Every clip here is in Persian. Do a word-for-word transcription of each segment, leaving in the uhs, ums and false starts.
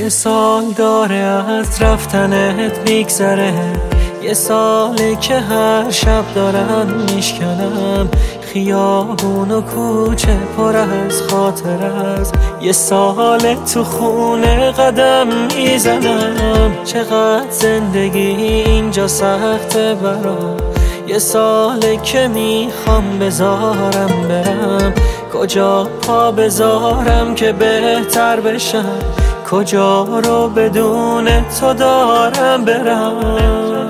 یه سال داره از رفتنت میگذره، یه ساله که هر شب دارم میشکنم خیابون و کوچه پر از خاطر است. یه ساله تو خونه قدم میزنم، چقدر زندگی اینجا سخته برام. یه ساله که میخوام بذارم برم، کجا پا بذارم که بهتر بشم، کجا رو بدون تو دارم برم.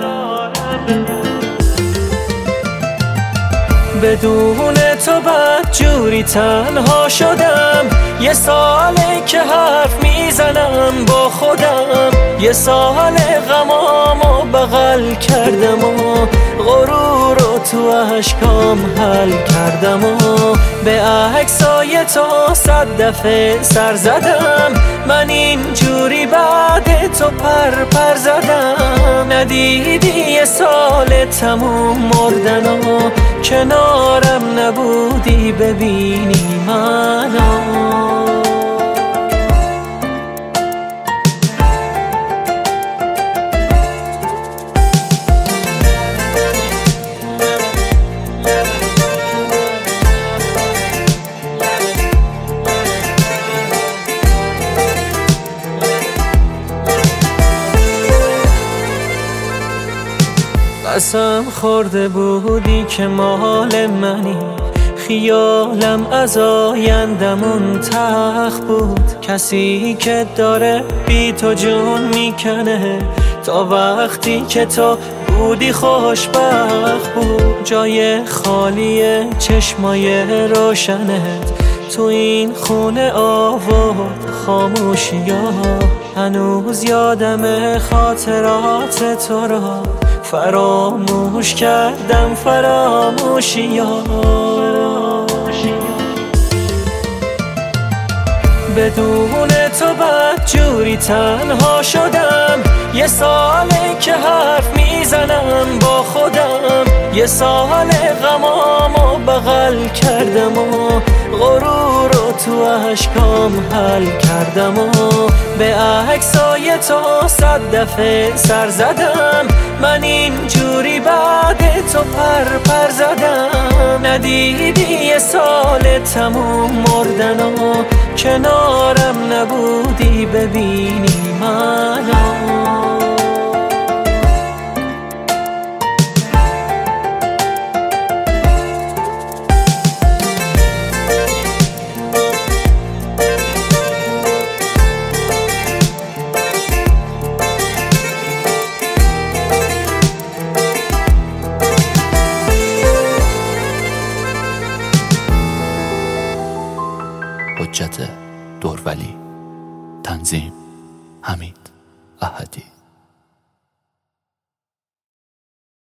بدون تو بدجوری تنها شدم، یه ساله که حرف میزنم با خودم، یه سال غمامو بغل کردم و غرور رو تو اشکام حل کردم و به عکسای تو صد دفعه سر زدم. من اینجوری بعد تو پر پر زدم، ندیدی یه سال تموم مردن و کنارم نبودی ببینی منو. قسم خورده بودی که مال منی، خیالم از آیندمون تلخ بود. کسی که داره بی تو جون میکنه، تا وقتی که تو بودی خوشبخت بود. جای خالی چشمای روشنت تو این خونه آورد خاموشی ها. هنوز یادم خاطرات تو را، فراموش کردم فراموشی ها. بدون تو بدجوری تنها شدم، یه ساله که حرف میزنم با خودم، یه سال غمامو بغل کردم و غرور رو تو اشکام حل کردم و به عکسای تو صد دفعه سر زدم. من اینجوری بعد تو پر پر زدم، ندیدی یه سال تموم مردن و کنارم نبودی ببینی منو. حجت دورولی. تنظیم حمید احدی.